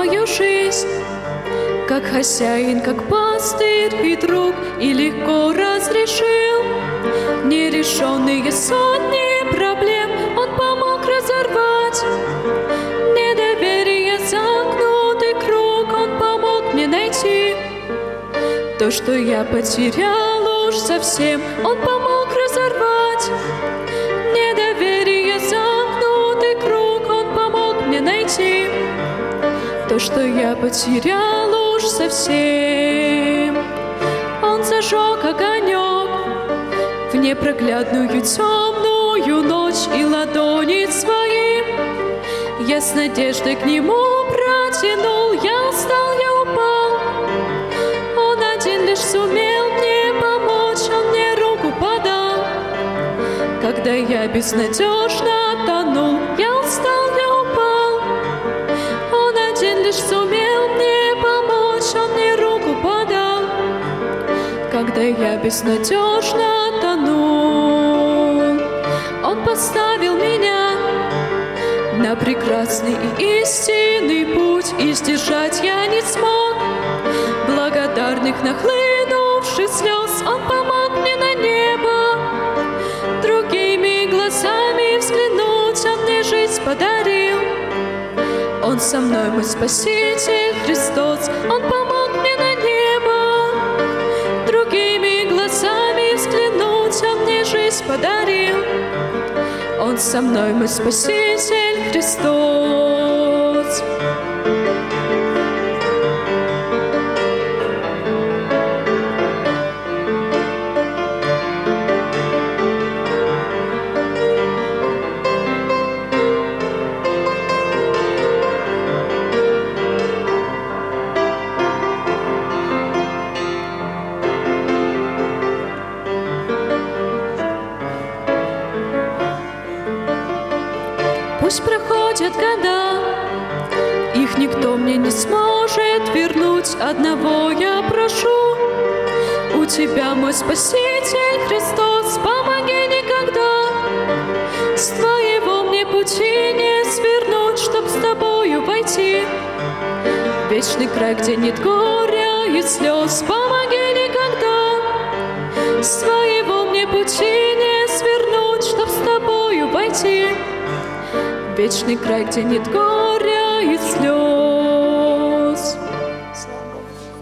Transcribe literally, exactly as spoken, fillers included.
мою жизнь, как хозяин, как пастырь и друг, и легко разрешил нерешенные сотни проблем. Он помог разорвать недоверие, замкнутый круг. Он помог мне найти то, что я потерял уж совсем. Он помог разорвать недоверие, замкнутый круг. Он помог мне найти то, что я потерял уж совсем. Он зажег огонек в непроглядную темную ночь, и ладони свои я с надеждой к нему протянул. Я устал, я упал, он один лишь сумел мне помочь. Он мне руку подал, когда я безнадежно тонул. Я устал, я упал, он один лишь сумел мне помочь. Он мне руку подал, когда я безнадежно тонул. Он поставил меня на прекрасный и истинный путь, и сдержать я не смог благодарных нахлынувших слез. Он помог мне на небо другими глазами взглянуть. Он мне жизнь подарил, он со мной мой Спаситель Христос. Он помог мне на небо другими глазами взглянуть. Он мне жизнь подарил, он со мной мой Спаситель Христос. Пусть проходят года, их никто мне не сможет вернуть. Одного я прошу у Тебя, мой Спаситель Христос, помоги никогда с Твоего мне пути не свернуть, чтоб с Тобою войти в вечный край, где нет горя и слез. Помоги никогда с Твоего мне пути не свернуть, чтоб с Тобою войти в вечный край, где нет горя